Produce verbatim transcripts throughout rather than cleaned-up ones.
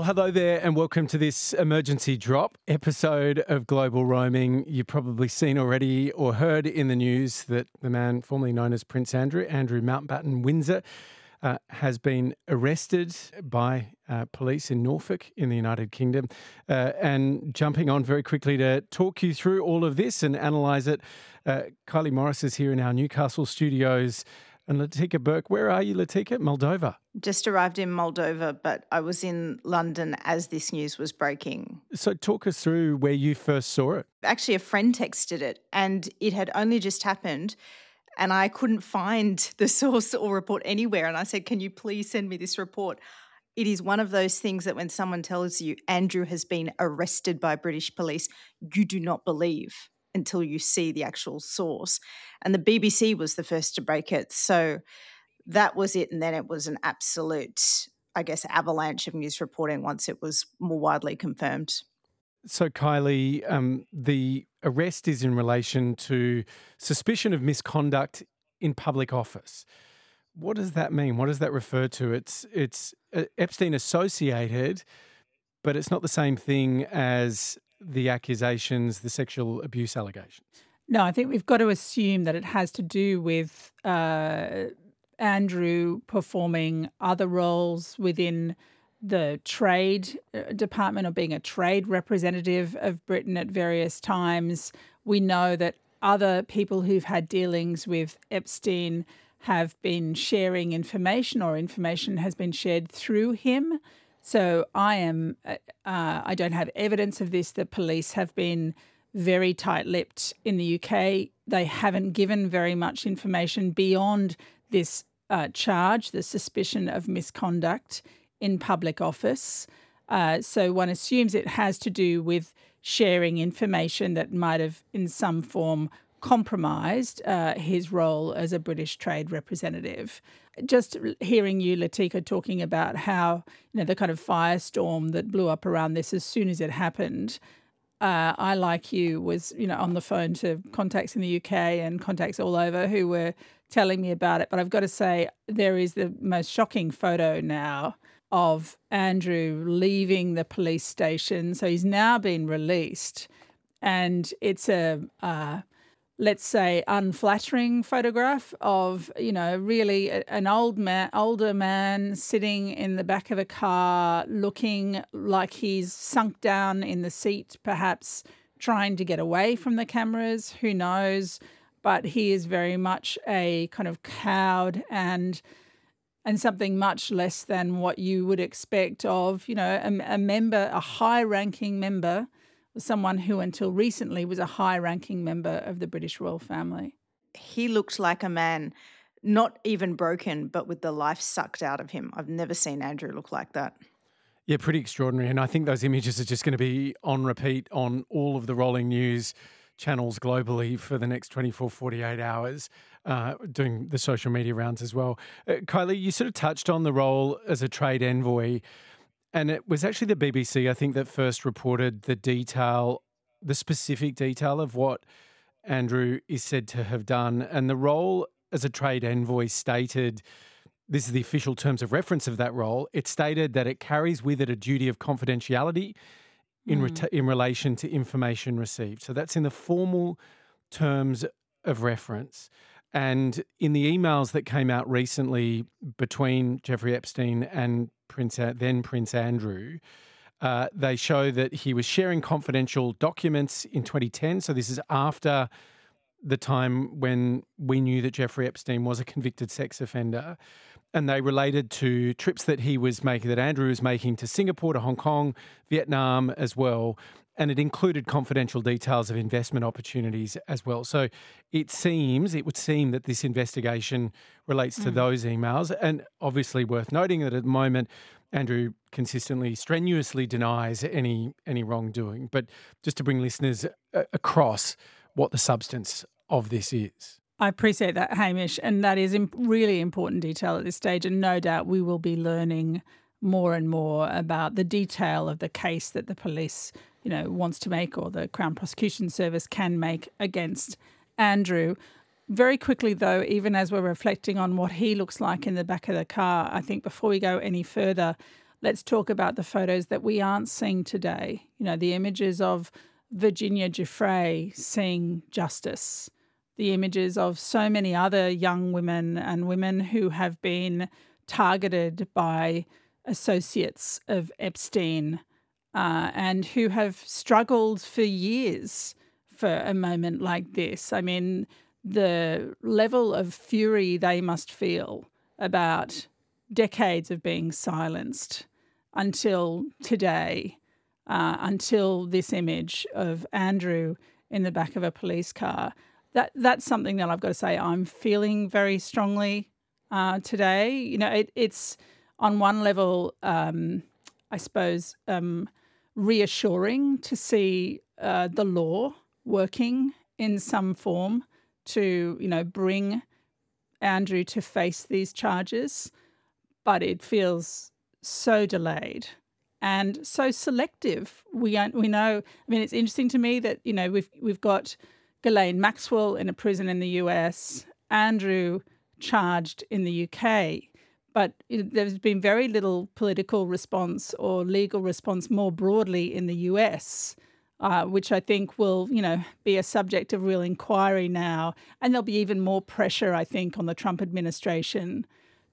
hello there and welcome to this emergency drop episode of Global Roaming. You've probably seen already or heard in the news that the man formerly known as Prince Andrew, Andrew Mountbatten Windsor, uh, has been arrested by uh, police in Norfolk in the United Kingdom. Uh, and jumping on very quickly to talk you through all of this and analyse it, uh, Kylie Morris is here in our Newcastle studios. And Latika Burke, where are you, Latika? Moldova. Just arrived in Moldova, but I was in London as this news was breaking. So talk us through where you first saw it. Actually, a friend texted it and it had only just happened and I couldn't find the source or report anywhere. And I said, can you please send me this report? It is one of those things that when someone tells you Andrew has been arrested by British police, you do not believe until you see the actual source. And the B B C was the first to break it. So that was it. And then it was an absolute, I guess, avalanche of news reporting once it was more widely confirmed. So, Kylie, um, the arrest is in relation to suspicion of misconduct in public office. What does that mean? What does that refer to? It's, it's uh, Epstein associated, but it's not the same thing as the accusations, the sexual abuse allegations. No, I think we've got to assume that it has to do with uh, Andrew performing other roles within the trade department or being a trade representative of Britain at various times. We know that other people who've had dealings with Epstein have been sharing information or information has been shared through him. So I am, uh, I don't have evidence of this. The police have been very tight-lipped in the U K. They haven't given very much information beyond this uh, charge, the suspicion of misconduct in public office. Uh, so one assumes it has to do with sharing information that might have in some form compromised uh, his role as a British trade representative. Just hearing you, Latika, talking about how, you know, the kind of firestorm that blew up around this as soon as it happened, uh, I, like you, was, you know, on the phone to contacts in the U K and contacts all over who were telling me about it. But I've got to say, there is the most shocking photo now of Andrew leaving the police station. So he's now been released, and it's a... Uh, let's say, unflattering photograph of, you know, really an old man, older man sitting in the back of a car looking like he's sunk down in the seat, perhaps trying to get away from the cameras, who knows. But he is very much a kind of cowed and and something much less than what you would expect of, you know, a, a member, a high-ranking member, someone who until recently was a high-ranking member of the British royal family. He looked like a man not even broken, but with the life sucked out of him. I've never seen Andrew look like that. Yeah, pretty extraordinary. And I think those images are just going to be on repeat on all of the rolling news channels globally for the next twenty-four, forty-eight hours, uh, doing the social media rounds as well. Uh, Kylie, you sort of touched on the role as a trade envoy. And it was actually the B B C, I think, that first reported the detail, the specific detail of what Andrew is said to have done. And the role as a trade envoy stated, this is the official terms of reference of that role, it stated that it carries with it a duty of confidentiality in, mm. re- in relation to information received. So that's in the formal terms of reference. And in the emails that came out recently between Jeffrey Epstein and Prince, then Prince Andrew, uh, they show that he was sharing confidential documents in twenty ten. So this is after the time when we knew that Jeffrey Epstein was a convicted sex offender. And they related to trips that he was making, that Andrew was making to Singapore, to Hong Kong, Vietnam as well. And it included confidential details of investment opportunities as well. So it seems, it would seem that this investigation relates to mm. those emails. And obviously worth noting that at the moment, Andrew consistently, strenuously denies any any wrongdoing. But just to bring listeners a- across what the substance of this is. I appreciate that, Hamish. And that is imp- really important detail at this stage. And no doubt we will be learning more and more about the detail of the case that the police, you know, wants to make, or the Crown Prosecution Service can make against Andrew. Very quickly, though, even as we're reflecting on what he looks like in the back of the car, I think before we go any further, let's talk about the photos that we aren't seeing today. You know, the images of Virginia Giuffre seeing justice, the images of so many other young women and women who have been targeted by associates of Epstein uh, and who have struggled for years for a moment like this. I mean, the level of fury they must feel about decades of being silenced until today, uh, until this image of Andrew in the back of a police car. That that's something that I've got to say I'm feeling very strongly uh, today. You know, it, it's on one level, um, I suppose, um, reassuring to see uh, the law working in some form to, you know, bring Andrew to face these charges, but it feels so delayed and so selective. We we know. I mean, it's interesting to me that, you know, we've we've got Ghislaine Maxwell in a prison in the U S, Andrew charged in the U K, but it, there's been very little political response or legal response more broadly in the U S, uh, which I think will, you know, be a subject of real inquiry now. And there'll be even more pressure, I think, on the Trump administration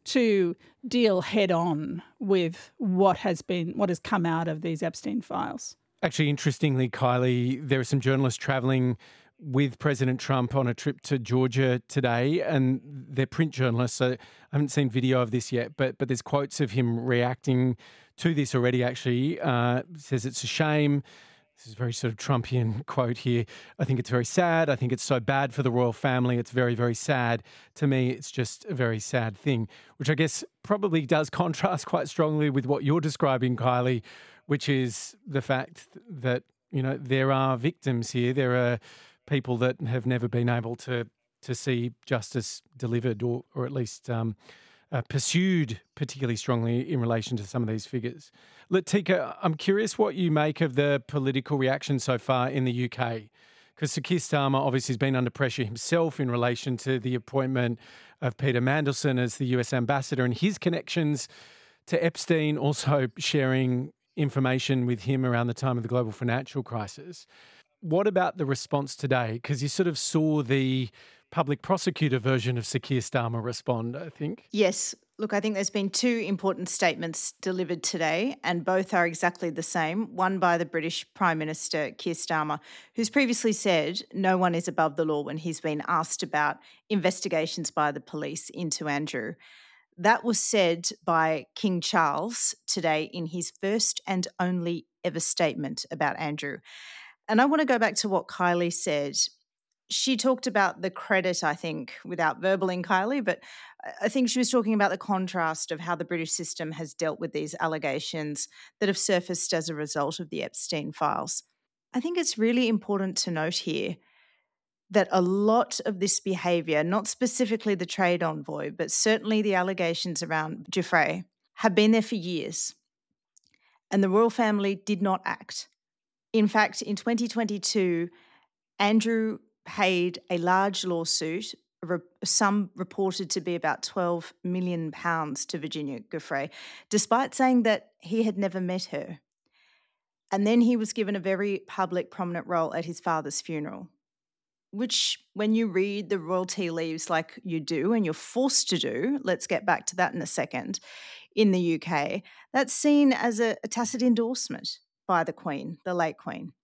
to deal head on with what has been, what has come out of these Epstein files. Actually, interestingly, Kylie, there are some journalists travelling with President Trump on a trip to Georgia today, and they're print journalists, so I haven't seen video of this yet, but but there's quotes of him reacting to this already, actually. Uh, says it's a shame. This is a very sort of Trumpian quote here. I think it's very sad. I think it's so bad for the royal family. It's very, very sad. To me, it's just a very sad thing, which I guess probably does contrast quite strongly with what you're describing, Kylie, which is the fact that, you know, there are victims here. There are people that have never been able to to see justice delivered or, or at least um, uh, pursued particularly strongly in relation to some of these figures. Latika, I'm curious what you make of the political reaction so far in the U K, because Sir Keir Starmer obviously has been under pressure himself in relation to the appointment of Peter Mandelson as the U S ambassador and his connections to Epstein, also sharing information with him around the time of the global financial crisis. What about the response today? Because you sort of saw the public prosecutor version of Sir Keir Starmer respond, I think. Yes. Look, I think there's been two important statements delivered today, and both are exactly the same. One by the British Prime Minister, Keir Starmer, who's previously said no one is above the law when he's been asked about investigations by the police into Andrew. That was said by King Charles today in his first and only ever statement about Andrew. And I want to go back to what Kylie said. She talked about the credit, I think, without verbaling Kylie, but I think she was talking about the contrast of how the British system has dealt with these allegations that have surfaced as a result of the Epstein files. I think it's really important to note here that a lot of this behaviour, not specifically the trade envoy, but certainly the allegations around Giuffre, have been there for years. And the royal family did not act. In fact, in twenty twenty-two, Andrew paid a large lawsuit, a sum reported to be about twelve million pounds to Virginia Giuffre, despite saying that he had never met her. And then he was given a very public, prominent role at his father's funeral, which when you read the royal tea leaves like you do, and you're forced to do, let's get back to that in a second, in the U K, that's seen as a, a tacit endorsement by the Queen, the late Queen.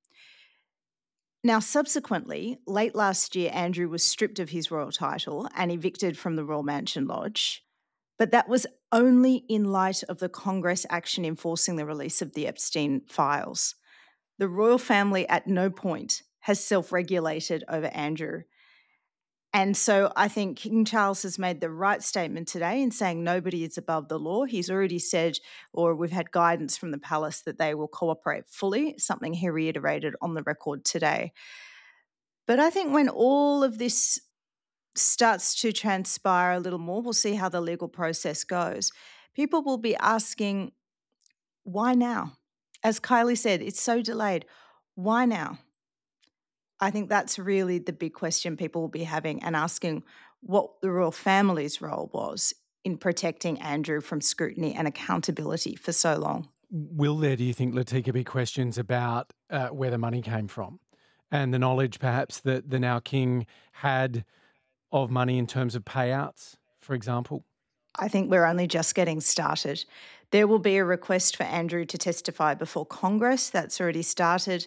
Now, subsequently, late last year, Andrew was stripped of his royal title and evicted from the Royal Mansion Lodge, but that was only in light of the Congress action enforcing the release of the Epstein files. The royal family at no point has self-regulated over Andrew. And so I think King Charles has made the right statement today in saying nobody is above the law. He's already said, or we've had guidance from the palace, that they will cooperate fully, something he reiterated on the record today. But I think when all of this starts to transpire a little more, we'll see how the legal process goes. People will be asking, why now? As Kylie said, it's so delayed. Why now? I think that's really the big question people will be having and asking what the royal family's role was in protecting Andrew from scrutiny and accountability for so long. Will there, do you think, Latika, be questions about uh, where the money came from and the knowledge perhaps that the now king had of money in terms of payouts, for example? I think we're only just getting started. There will be a request for Andrew to testify before Congress. That's already started.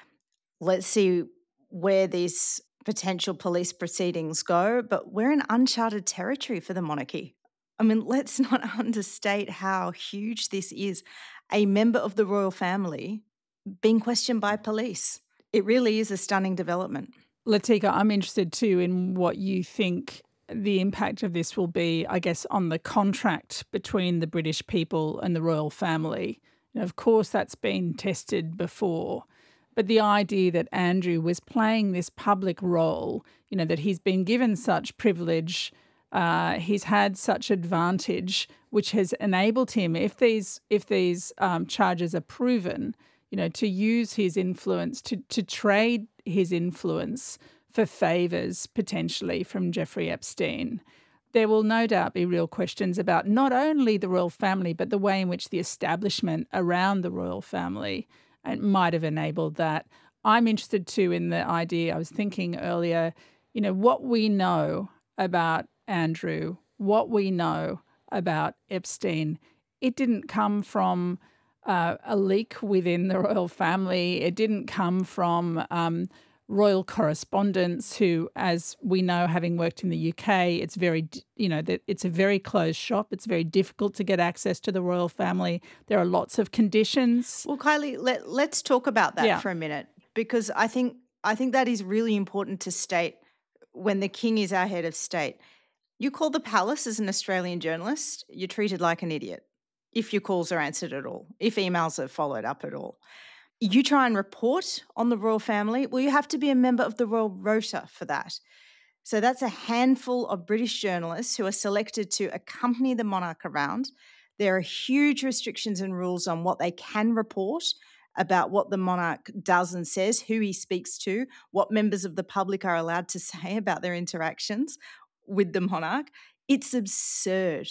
Let's see where these potential police proceedings go, but we're in uncharted territory for the monarchy. I mean, let's not understate how huge this is. A member of the royal family being questioned by police. It really is a stunning development. Latika, I'm interested too in what you think the impact of this will be, I guess, on the contract between the British people and the royal family. And of course, that's been tested before. But the idea that Andrew was playing this public role, you know, that he's been given such privilege, uh, he's had such advantage, which has enabled him, if these if these um, charges are proven, you know, to use his influence, to to trade his influence for favours potentially from Jeffrey Epstein. There will no doubt be real questions about not only the royal family, but the way in which the establishment around the royal family might have enabled that. I'm interested too in the idea, I was thinking earlier, you know, what we know about Andrew, what we know about Epstein, it didn't come from uh, a leak within the royal family. It didn't come from um, royal correspondents who, as we know, having worked in the U K, it's very, you know, it's a very closed shop. It's very difficult to get access to the royal family. There are lots of conditions. Well, Kylie, let, let's talk about that yeah. for a minute, because I think I think that is really important to state when the king is our head of state. You call the palace as an Australian journalist, you're treated like an idiot if your calls are answered at all, if emails are followed up at all. You try and report on the royal family, well, you have to be a member of the Royal Rota for that. So that's a handful of British journalists who are selected to accompany the monarch around. There are huge restrictions and rules on what they can report about what the monarch does and says, who he speaks to, what members of the public are allowed to say about their interactions with the monarch. It's absurd.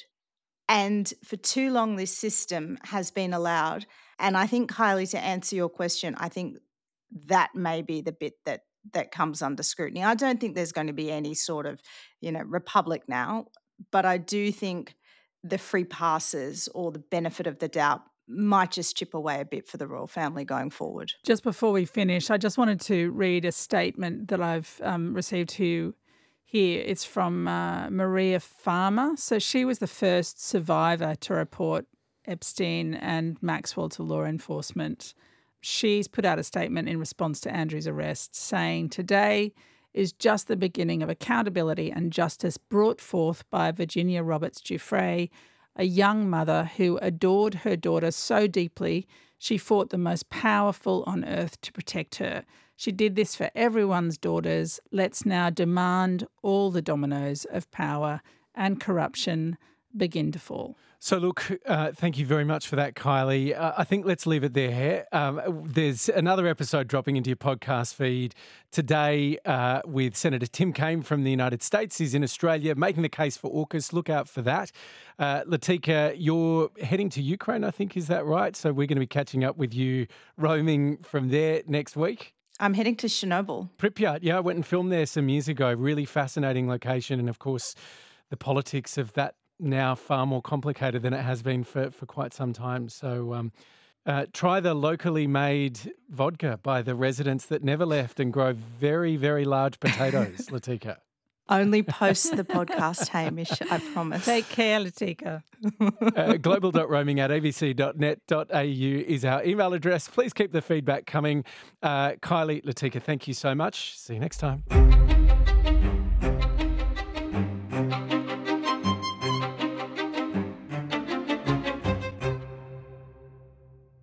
And for too long, this system has been allowed. And I think, Kylie, to answer your question, I think that may be the bit that that comes under scrutiny. I don't think there's going to be any sort of, you know, republic now, but I do think the free passes or the benefit of the doubt might just chip away a bit for the royal family going forward. Just before we finish, I just wanted to read a statement that I've um, received here. Here, it's from uh, Maria Farmer. So she was the first survivor to report Epstein and Maxwell to law enforcement. She's put out a statement in response to Andrew's arrest saying, "Today is just the beginning of accountability and justice brought forth by Virginia Roberts Giuffre, a young mother who adored her daughter so deeply she fought the most powerful on earth to protect her. She did this for everyone's daughters. Let's now demand all the dominoes of power and corruption begin to fall." So look, uh, thank you very much for that, Kylie. Uh, I think let's leave it there. Um, there's another episode dropping into your podcast feed today uh, with Senator Tim Kaine from the United States. He's in Australia making the case for AUKUS. Look out for that. Uh, Latika, you're heading to Ukraine, I think, is that right? So we're going to be catching up with you roaming from there next week. I'm heading to Chernobyl. Pripyat, yeah, I went and filmed there some years ago. Really fascinating location. And of course, the politics of that now far more complicated than it has been for, for quite some time. So um, uh, try the locally made vodka by the residents that never left and grow very, very large potatoes, Latika. Only post the podcast, Hamish, I promise. Take care, Latika. uh, global dot roaming at a b c dot net dot a u is our email address. Please keep the feedback coming. Uh, Kylie, Latika, thank you so much. See you next time.